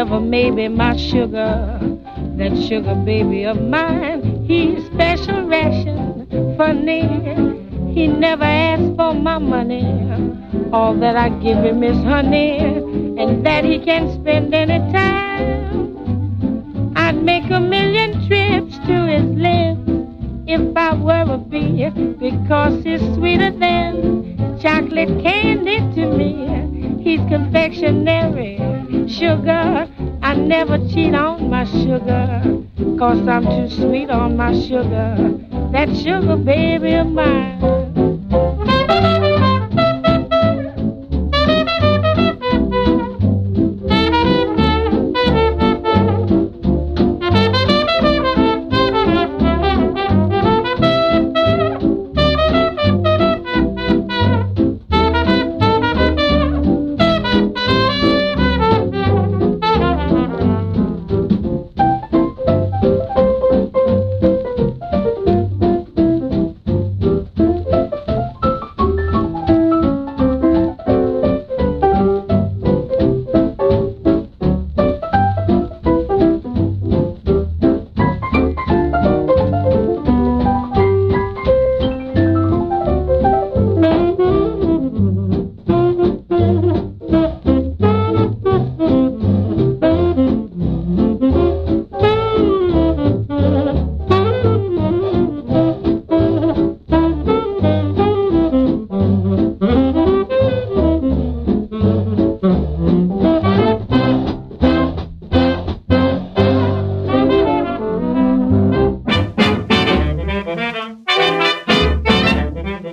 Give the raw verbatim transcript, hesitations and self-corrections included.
whatever may be my sugar, that sugar baby of mine, he's special ration funny. He never asks for my money. All that I give him is honey, and that he can spend any time. I'd make a million trips to his lips if I were a bee, because he's sweeter than chocolate candy to me. He's confectionery sugar. I never cheat on my sugar, 'cause I'm too sweet on my sugar, that sugar baby of mine.